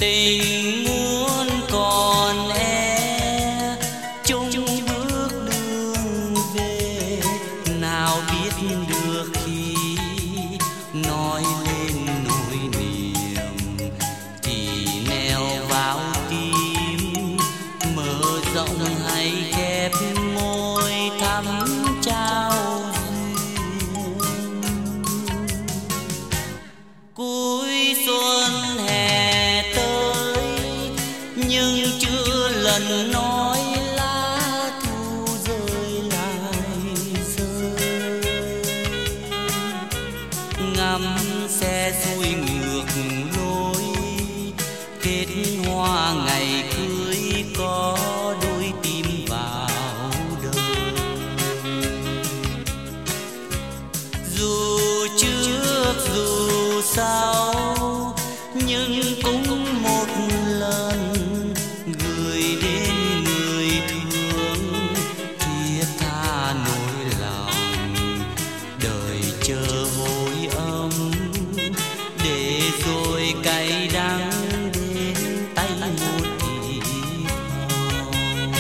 tình muốn còn e chung bước đường về, nào biết được khi nói lên nỗi niềm thì neo vào tim, mở rộng hay khép môi thắm trao duyên. Cuối xuân hè tới nhưng chưa lần nói lá thu rơi lại rơi, ngắm xe xuôi ngược lối kết hoa ngày cưới có đôi tim vào đời. Dù trước dù sau nhưng cũng một lần gửi đến người thương thiết tha nỗi lòng, đời chờ hồi âm để rồi cay đắng đến tay một thì hồng.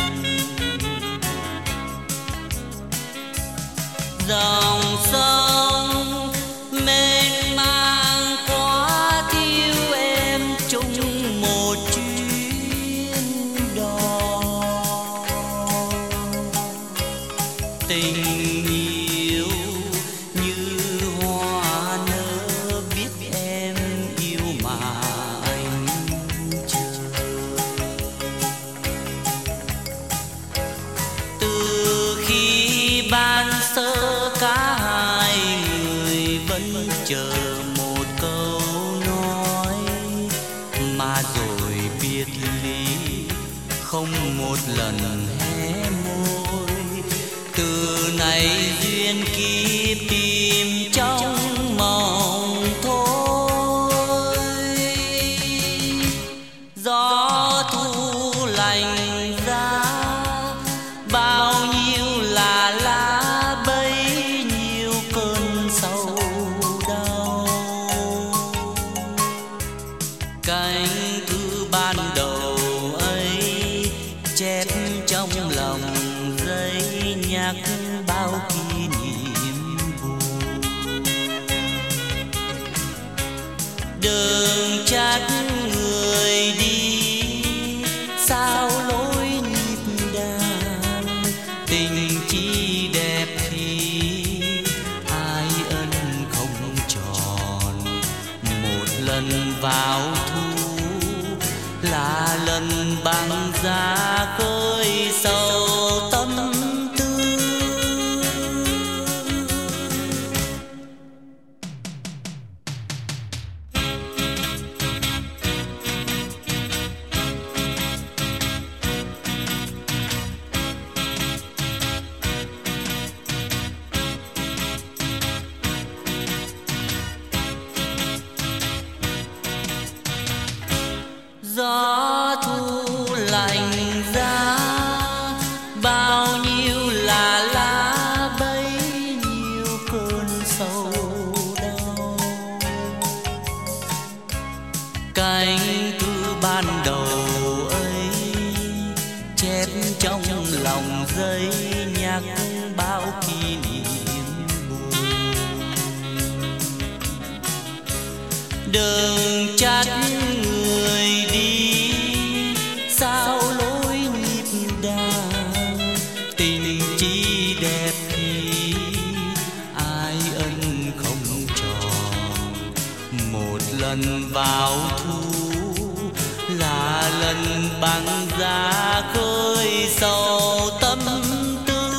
Dòng sông mênh mang quá thiếu em chung một chuyến đò, tình yêu như hoa nở biết em yêu mà anh chờ. Từ khi ban sơ cả hai người vẫn chờ một câu nói, mà rồi biệt ly không một lần hé môi. Từ nay duyên kiếp tìm trong mộng thôi. Gió thu lạnh giá bao nhiêu là lá bấy nhiêu cơn sầu đau. Cánh thư ban đầu ấy chép trong lòng giấy nhắc bao kỷ niệm buồn. Đừng trách người đi sao lối nhịp đàn, tình chỉ đẹp khi ai ân không tròn. Một lần vào thu là lần băng giá khơi sâu tâm tư. Gió thu lạnh giá bao nhiêu là lá bấy nhiêu cơn sầu đau. Cánh thư ban đầu ấy chép trong lòng giấy nhắc bao kỷ niệm buồn. Đừng trách người đi sao lối nhịp đàn, tình chỉ đẹp khi ai ân không tròn. Một lần vào thu là lần băng giá khơi sâu tâm tư.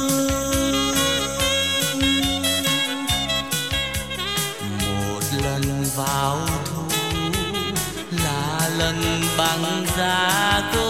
Một lần vào thu là lần băng giá khơi